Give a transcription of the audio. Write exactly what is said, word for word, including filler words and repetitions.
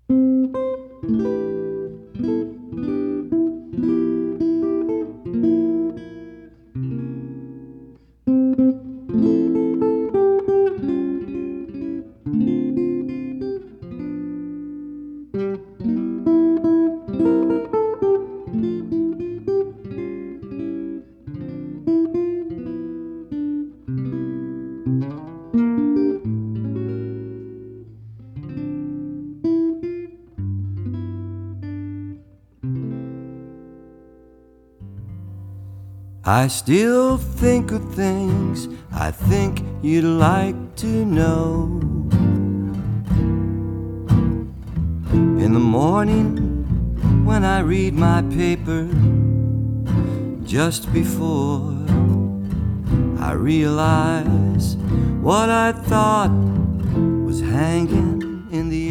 I still think of things I think you'd like to know. In the morning when I read my paper, just before I realize what I thought was hanging in the